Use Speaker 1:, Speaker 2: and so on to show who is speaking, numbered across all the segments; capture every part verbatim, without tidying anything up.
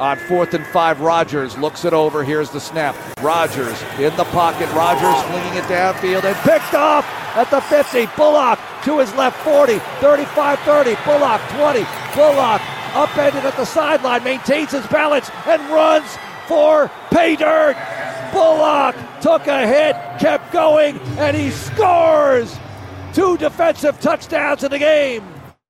Speaker 1: On fourth and five, Rodgers looks it over. Here's the snap. Rodgers in the pocket. Rodgers flinging it downfield and picked off at the fifty. Bullock to his left, forty, thirty-five, thirty. Bullock, twenty. Bullock upended at the sideline, maintains his balance and runs for pay dirt. Bullock took a hit, kept going, and he scores. Two defensive touchdowns in the game.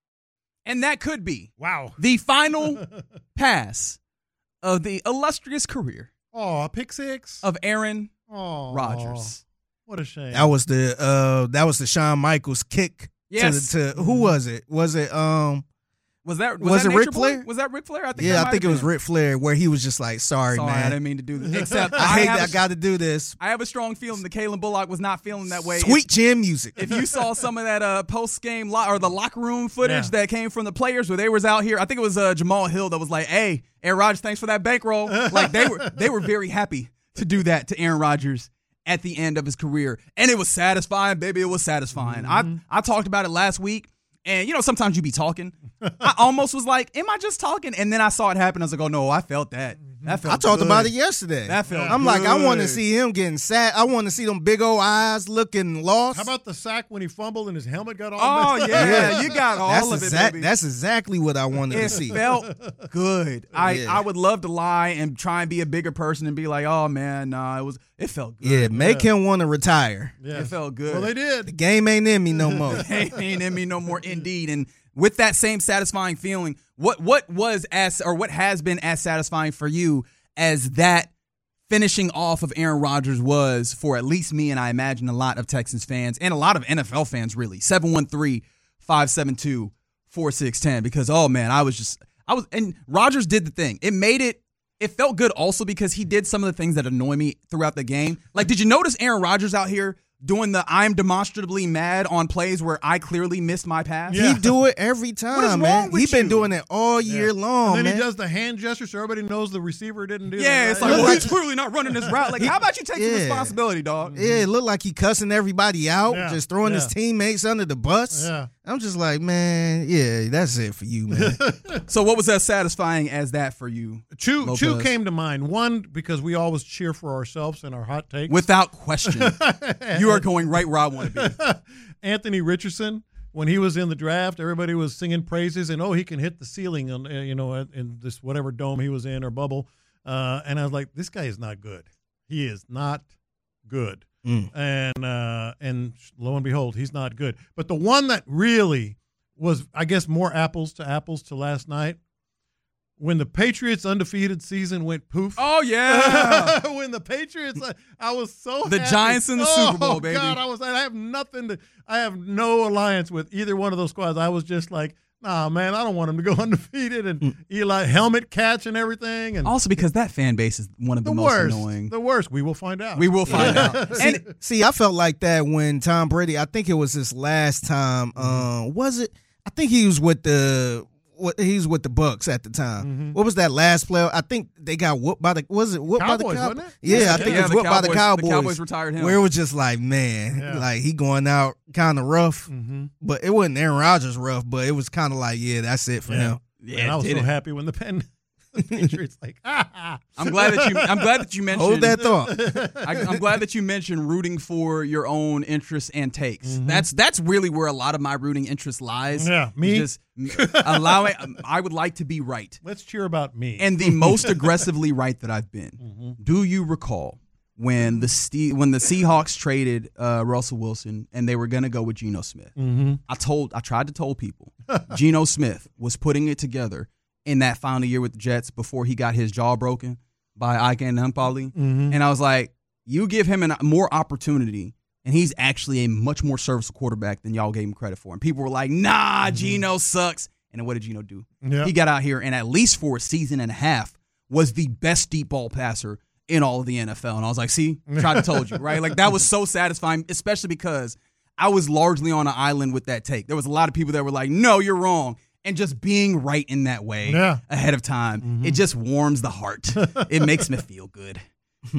Speaker 2: And that could be
Speaker 3: wow
Speaker 2: the final pass of the illustrious career.
Speaker 3: Oh, a pick six
Speaker 2: of Aaron
Speaker 3: oh,
Speaker 2: Rodgers.
Speaker 3: What a shame.
Speaker 4: That was the uh, that was the Shawn Michaels kick.
Speaker 2: Yes.
Speaker 4: To, the, to who was it? Was it um?
Speaker 2: Was that was,
Speaker 4: was
Speaker 2: that
Speaker 4: it Ric Flair?
Speaker 2: Boy? Was that Ric Flair? I think.
Speaker 4: Yeah, I think it was Ric Flair, where he was just like, "Sorry,
Speaker 2: Sorry
Speaker 4: man,
Speaker 2: I didn't mean to do this." Except
Speaker 4: I,
Speaker 2: I
Speaker 4: hate
Speaker 2: have
Speaker 4: that I got to do this.
Speaker 2: I have a strong feeling that Kalen Bullock was not feeling that way.
Speaker 4: Sweet
Speaker 2: if,
Speaker 4: jam music.
Speaker 2: If you saw some of that uh, post game lo- or the locker room footage
Speaker 3: yeah.
Speaker 2: that came from the players where they was out here, I think it was uh, Jamal Hill that was like, "Hey, Aaron Rodgers, thanks for that bankroll." Like they were they were very happy to do that to Aaron Rodgers at the end of his career, and it was satisfying, baby. It was satisfying.
Speaker 3: Mm-hmm.
Speaker 2: I I talked about it last week. And, you know, sometimes you be talking. I almost was like, am I just talking? And then I saw it happen. I was like, oh, no, I felt that. That felt
Speaker 4: I talked
Speaker 2: good.
Speaker 4: about it yesterday.
Speaker 2: That felt
Speaker 4: I'm
Speaker 2: good.
Speaker 4: like, I want to see him getting sad. I want to see them big old eyes looking lost.
Speaker 3: How about the sack when he fumbled and his helmet got all
Speaker 2: Oh,
Speaker 3: messed
Speaker 2: yeah.
Speaker 3: up?
Speaker 2: yeah. You got all
Speaker 4: that's
Speaker 2: of
Speaker 4: exact,
Speaker 2: it, baby.
Speaker 4: That's exactly what I wanted
Speaker 2: it
Speaker 4: to see.
Speaker 2: felt good. I,
Speaker 4: Yeah.
Speaker 2: I would love to lie and try and be a bigger person and be like, oh, man, nah, it was it felt good.
Speaker 4: Yeah, make
Speaker 3: Yeah.
Speaker 4: him want to retire.
Speaker 3: Yes.
Speaker 2: It felt good.
Speaker 3: Well, they
Speaker 4: The
Speaker 3: did.
Speaker 4: game ain't in me no more.
Speaker 2: Hey, ain't in me no more, indeed. And with that same satisfying feeling, what what was as or what has been as satisfying for you as that finishing off of Aaron Rodgers was for at least me and I imagine a lot of Texans fans and a lot of N F L fans really. seven one three, five seven two, four six one zero because oh man, I was just I was and Rodgers did the thing. It made it it felt good also because he did some of the things that annoy me throughout the game. Like, did you notice Aaron Rodgers out here doing the I'm demonstrably mad on plays where I clearly missed my pass?
Speaker 3: Yeah.
Speaker 4: He do it every time,
Speaker 2: What is wrong
Speaker 4: man.
Speaker 2: with
Speaker 4: He been
Speaker 2: you?
Speaker 4: doing it all year
Speaker 3: Yeah.
Speaker 4: long,
Speaker 3: And then
Speaker 4: man.
Speaker 3: he does the hand gesture so everybody knows the receiver didn't do that.
Speaker 2: Yeah, it's
Speaker 3: right?
Speaker 2: like, well, he's clearly not running this route. Like, how about you take some
Speaker 4: Yeah.
Speaker 2: responsibility, dog?
Speaker 4: Yeah, it looked like he cussing everybody out,
Speaker 3: Yeah.
Speaker 4: just throwing his
Speaker 3: Yeah.
Speaker 4: teammates under the bus.
Speaker 3: Yeah.
Speaker 4: I'm just like, man, yeah, that's it for you, man.
Speaker 2: So what was as satisfying as that for you?
Speaker 3: Two,
Speaker 2: Lopez?
Speaker 3: two came to mind. One, because we always cheer for ourselves and our hot takes.
Speaker 2: Without question. You are going right where I want to be.
Speaker 3: Anthony Richardson, when he was in the draft, everybody was singing praises and, oh, he can hit the ceiling on, uh, you know, in this whatever dome he was in or bubble. Uh, and I was like, this guy is not good. He is not good.
Speaker 4: Mm.
Speaker 3: And uh, and lo and behold, he's not good. But the one that really was, I guess, more apples to apples to last night, when the Patriots' undefeated season went poof.
Speaker 2: Oh, yeah.
Speaker 3: When the Patriots, I, I was so
Speaker 2: The
Speaker 3: happy.
Speaker 2: Giants in the
Speaker 3: oh,
Speaker 2: Super Bowl, baby.
Speaker 3: God, I was. I have nothing to. I have no alliance with either one of those squads. I was just like, nah, man, I don't want them to go undefeated and
Speaker 2: Mm.
Speaker 3: Eli helmet catch and everything. And
Speaker 2: Also because that fan base is one of the,
Speaker 3: the
Speaker 2: most
Speaker 3: worst,
Speaker 2: annoying.
Speaker 3: the worst. We will find out.
Speaker 2: We will find out.
Speaker 4: See,
Speaker 2: And
Speaker 4: see, I felt like that when Tom Brady, I think it was his last time. Um, was it? I think he was with the what he was with the Bucks at the time.
Speaker 3: Mm-hmm.
Speaker 4: What was that last play? I think they got whooped by the was it whooped by
Speaker 3: Cowboys,
Speaker 4: the Cowboys?
Speaker 3: wasn't it?
Speaker 4: Yeah,
Speaker 3: Yeah,
Speaker 4: I think
Speaker 2: yeah,
Speaker 4: it was
Speaker 2: the
Speaker 4: whooped by the
Speaker 2: Cowboys-
Speaker 4: Cowboys.
Speaker 2: the Cowboys retired him.
Speaker 4: Where it was just like, man,
Speaker 3: Yeah.
Speaker 4: like he going out kind of rough.
Speaker 3: Mm-hmm.
Speaker 4: But it wasn't Aaron Rodgers rough, but it was kind of like, yeah, that's it for
Speaker 3: Yeah.
Speaker 4: him.
Speaker 2: Yeah,
Speaker 3: and I was
Speaker 2: did
Speaker 3: so
Speaker 2: it.
Speaker 3: happy when the pen. The Patriots like, ah,
Speaker 2: I'm glad that you I'm glad that you mentioned
Speaker 4: Hold that thought.
Speaker 2: I, I'm glad that you mentioned rooting for your own interests and takes. That's that's really where a lot of my rooting interest lies.
Speaker 3: Yeah,
Speaker 2: Is
Speaker 3: me?
Speaker 2: Just allowing. I would like to be right,
Speaker 3: let's cheer about me.
Speaker 2: and the most aggressively right that I've been.
Speaker 3: Mm-hmm.
Speaker 2: Do you recall when the Ste- when the Seahawks traded uh, Russell Wilson and they were going to go with Geno Smith?
Speaker 3: Mm-hmm.
Speaker 2: I told I tried to tell people Geno Smith was putting it together in that final year with the Jets before he got his jaw broken by Ike and Humpali.
Speaker 3: Mm-hmm.
Speaker 2: And I was like, you give him an, more opportunity, and he's actually a much more serviceable quarterback than y'all gave him credit for. And people were like, nah,
Speaker 3: Mm-hmm.
Speaker 2: Geno sucks. And then what did Geno do?
Speaker 3: Yeah.
Speaker 2: He got out here and at least for a season and a half was the best deep ball passer in all of the N F L. And I was like, see, tried to told you, right? Like that was so satisfying, especially because I was largely on an island with that take. There was a lot of people that were like, no, you're wrong. And just being right in that way
Speaker 3: Yeah.
Speaker 2: ahead of time,
Speaker 3: Mm-hmm.
Speaker 2: it just warms the heart. It makes me feel good.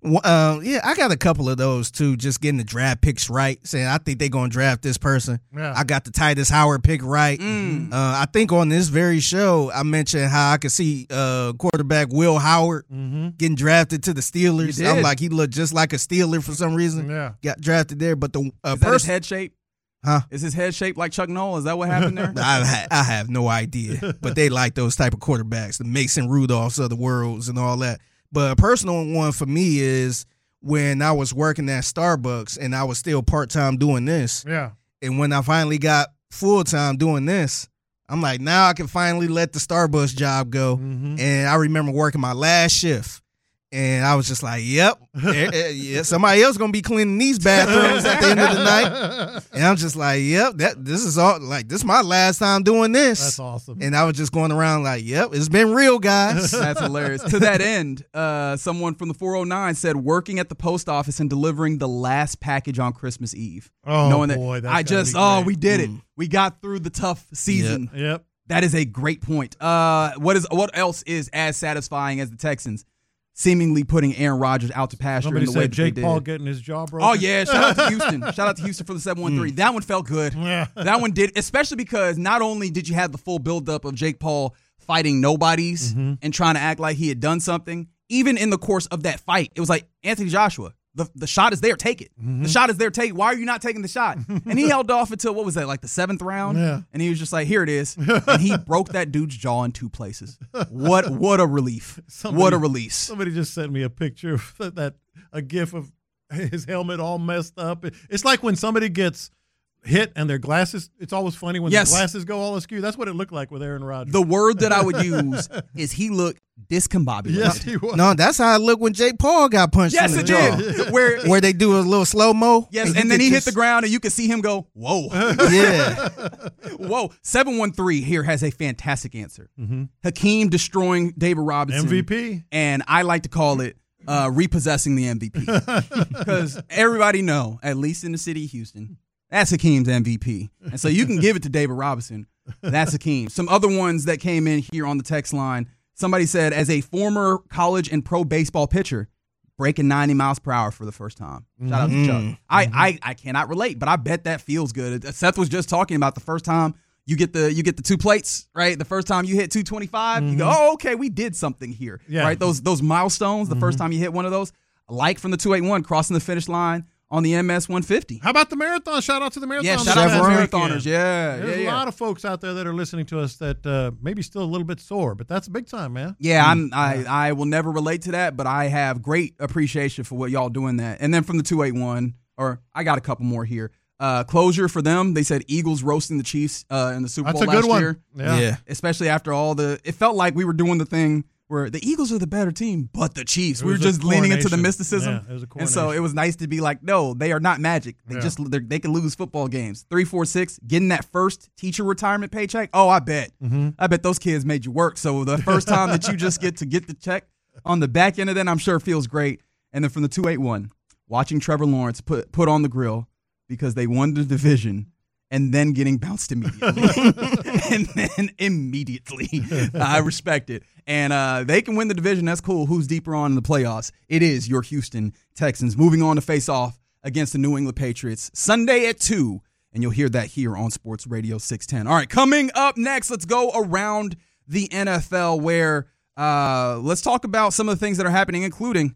Speaker 4: Uh, yeah, I got a couple of those too. Just getting the draft picks right, saying I think they're gonna draft this person.
Speaker 3: Yeah.
Speaker 4: I got the Titus Howard pick right.
Speaker 2: Mm.
Speaker 4: Uh, I think on this very show, I mentioned how I could see uh, quarterback Will Howard
Speaker 3: Mm-hmm.
Speaker 4: getting drafted to the Steelers.
Speaker 2: You
Speaker 4: I'm
Speaker 2: did.
Speaker 4: like, he looked just like a Steeler for some reason.
Speaker 3: Yeah.
Speaker 4: Got drafted there, but the uh,
Speaker 2: Is that his
Speaker 4: person,
Speaker 2: head shape?
Speaker 4: huh?
Speaker 2: Is his head shaped like Chuck Noll? Is that what happened there?
Speaker 4: I, ha- I have no idea, but they like those type of quarterbacks, the Mason Rudolphs of the worlds and all that. But a personal one for me is when I was working at Starbucks and I was still part-time doing this.
Speaker 3: Yeah.
Speaker 4: And when I finally got full-time doing this, I'm like, now I can finally let the Starbucks job go.
Speaker 3: Mm-hmm.
Speaker 4: And I remember working my last shift. And I was just like, yep, eh, eh, yeah, somebody else going to be cleaning these bathrooms at the end of the night. And I'm just like, yep, that this is all, like, this is my last time doing this.
Speaker 3: That's awesome.
Speaker 4: And I was just going around like, yep, it's been real, guys.
Speaker 2: That's hilarious. To that end, uh, someone from the four oh nine said working at the post office and delivering the last package on Christmas Eve.
Speaker 3: Oh,
Speaker 2: Knowing that
Speaker 3: boy, that's
Speaker 2: I
Speaker 3: gotta
Speaker 2: just,
Speaker 3: be
Speaker 2: oh,
Speaker 3: great.
Speaker 2: we did it.
Speaker 4: Mm.
Speaker 2: We got through the tough season.
Speaker 3: Yep.
Speaker 2: That is a great point. Uh, what is what else is as satisfying as the Texans seemingly putting Aaron Rodgers out to pasture
Speaker 3: Somebody
Speaker 2: in the way
Speaker 3: said
Speaker 2: that
Speaker 3: Jake
Speaker 2: they
Speaker 3: Paul
Speaker 2: did?
Speaker 3: getting his jaw broken.
Speaker 2: Oh yeah, shout out to Houston. Shout out to Houston for the seven one three. That one felt good.
Speaker 3: Yeah.
Speaker 2: That one did, especially because not only did you have the full buildup of Jake Paul fighting nobodies
Speaker 3: Mm-hmm.
Speaker 2: and trying to act like he had done something, even in the course of that fight, it was like, Anthony Joshua, the, the shot is there, take it.
Speaker 3: Mm-hmm.
Speaker 2: The shot is there, take it. Why are you not taking the shot? And he held off until, what was that, like the seventh round?
Speaker 3: Yeah.
Speaker 2: And he was just like, here it is. And he broke that dude's jaw in two places. What what a relief.
Speaker 3: Somebody-
Speaker 2: what a release.
Speaker 3: Somebody just sent me a picture of that, a gif of his helmet all messed up. It's like when somebody gets hit and their glasses, it's always funny when
Speaker 2: Yes.
Speaker 3: their glasses go all askew. That's what it looked like with Aaron Rodgers.
Speaker 2: The word that I would use is he looked discombobulated.
Speaker 3: yes, he was.
Speaker 4: No, that's how it looked when Jake Paul got punched
Speaker 2: Yes,
Speaker 4: in the
Speaker 2: it
Speaker 4: jaw.
Speaker 2: did. Where
Speaker 4: Where they do a little slow-mo.
Speaker 2: Yes,
Speaker 4: you
Speaker 2: and then
Speaker 4: could
Speaker 2: he hit
Speaker 4: just-
Speaker 2: the ground, and you could see him go, whoa,
Speaker 4: Yeah.
Speaker 2: whoa. seven one three here has a fantastic answer.
Speaker 3: Mm-hmm.
Speaker 2: Hakeem destroying David Robinson.
Speaker 3: M V P.
Speaker 2: And I like to call it uh, repossessing the M V P. Because everybody know, at least in the city of Houston, that's Hakeem's M V P. And so you can give it to David Robinson. That's Hakeem. Some other ones that came in here on the text line. Somebody said, as a former college and pro baseball pitcher, breaking ninety miles per hour for the first time. Shout out to Chuck. I, I I cannot relate, but I bet that feels good. Seth was just talking about the first time you get the you get the two plates, right? The first time you hit two twenty-five, you go, oh, okay, we did something here,
Speaker 3: Yeah.
Speaker 2: right? Those those milestones, the first time you hit one of those, like from the two eighty-one, crossing the finish line on the M S one fifty.
Speaker 3: How about the marathon? Shout out to the marathon.
Speaker 2: Yeah, shout out to the
Speaker 4: Chevron.
Speaker 2: marathoners. Yeah,
Speaker 3: There's
Speaker 2: yeah,
Speaker 3: a
Speaker 2: yeah.
Speaker 3: lot of folks out there that are listening to us that uh, maybe still a little bit sore, but that's big time, man.
Speaker 2: Yeah, I'm, I I will never relate to that, but I have great appreciation for what y'all doing that. And then from the two eighty-one, or I got a couple more here. Uh, closure for them. They said Eagles roasting the Chiefs uh, in the Super
Speaker 3: That's
Speaker 2: Bowl
Speaker 3: a good
Speaker 2: last
Speaker 3: one.
Speaker 2: year.
Speaker 3: Yeah.
Speaker 4: Yeah.
Speaker 2: Especially after all the, it felt like we were doing the thing where the Eagles are the better team, but the Chiefs.
Speaker 3: It
Speaker 2: We were
Speaker 3: was a
Speaker 2: just leaning into the
Speaker 3: coronation.
Speaker 2: mysticism.
Speaker 3: Yeah, it was a
Speaker 2: and so
Speaker 3: coronation.
Speaker 2: it was nice to be like, no, they are not magic. They
Speaker 3: Yeah.
Speaker 2: just they're- they can lose football games. Three, four, six. Getting that first teacher retirement paycheck. Oh, I bet.
Speaker 3: Mm-hmm.
Speaker 2: I bet those kids made you work. So the first time that you just get to get the check on the back end of that, I'm sure feels great. And then from the two eighty-one, watching Trevor Lawrence put put on the grill because they won the division. And then getting bounced immediately. and then immediately. I respect it. And uh, they can win the division. That's cool. Who's deeper on in the playoffs? It is your Houston Texans moving on to face off against the New England Patriots Sunday at two. And you'll hear that here on Sports Radio six ten. All right, coming up next, let's go around the N F L where uh, let's talk about some of the things that are happening, including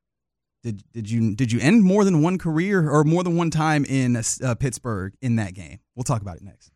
Speaker 2: Did did you did you end more than one career or more than one time in uh, Pittsburgh in that game? We'll talk about it next.